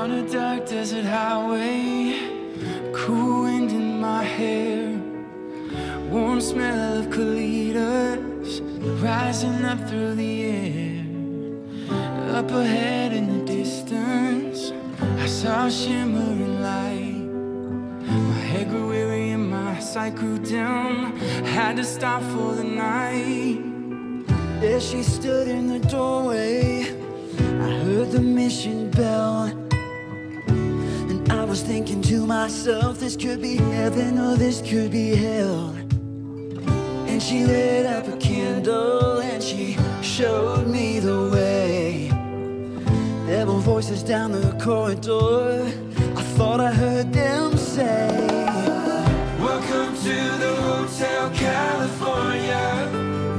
On a dark desert highway, cool wind in my hair, warm smell of colitas rising up through the air. Up ahead in the distance, I saw a shimmering light. My head grew weary and my sight grew dim. I had to stop for the night. As she stood in the doorway, I heard the mission bell, and I was thinking to myself, this could be heaven or this could be hell. And she lit up a candle and she showed me the way. There were voices down the corridor, I thought I heard them say, welcome to the Hotel California.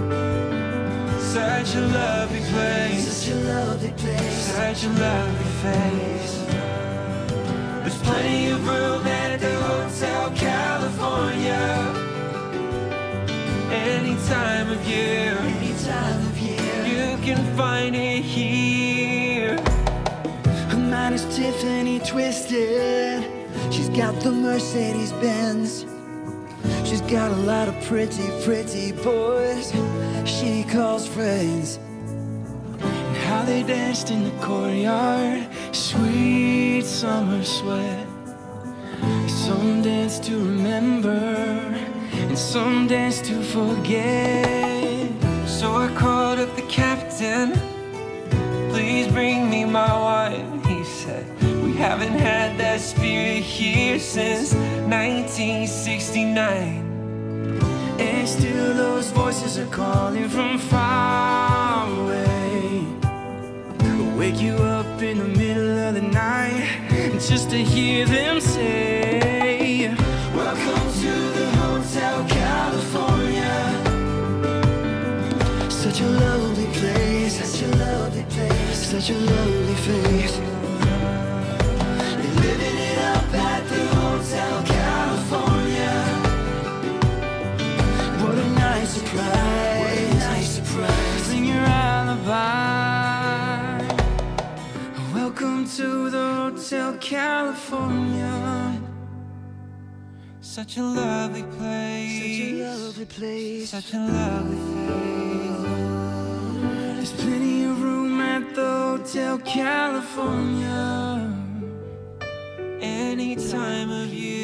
Such a lovely place, such a lovely place, such a lovely face. There's plenty of room at the Hotel California. Any time of year, you can find it here. Her mind is Tiffany twisted. She's got the Mercedes Benz. She's got a lot of pretty, pretty boys she calls friends. And how they danced in the courtyard, sweet summer sweat. Some dance to remember, and some dance to forget. So I called up the captain, please bring me my wine. He said, we haven't had that spirit here since 1969. And still those voices are calling from far away. Wake you up in the middle of the night just to hear them say, welcome to the Hotel California. Such a lovely place, such a lovely place, such a lovely face. You're living it up at the Hotel California. What a nice surprise, what a nice surprise. Sing your alibi. Welcome to the Hotel California. Such a lovely place, such a lovely place, such a lovely place. There's plenty of room at the Hotel California. Any time of year.